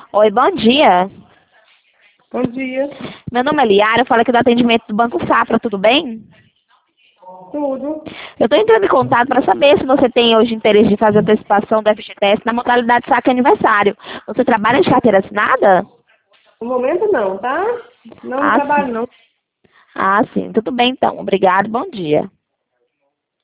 Oi, bom dia. Bom dia. Meu nome é Liara, eu falo aqui do atendimento do Banco Safra, tudo bem? Tudo. Eu estou entrando em contato para saber se você tem hoje interesse de fazer antecipação do FGTS na modalidade saque aniversário. Você trabalha de carteira assinada? No momento não, tá? Não Ah, trabalho sim. não. Ah, sim. Tudo bem então. Obrigado, bom dia.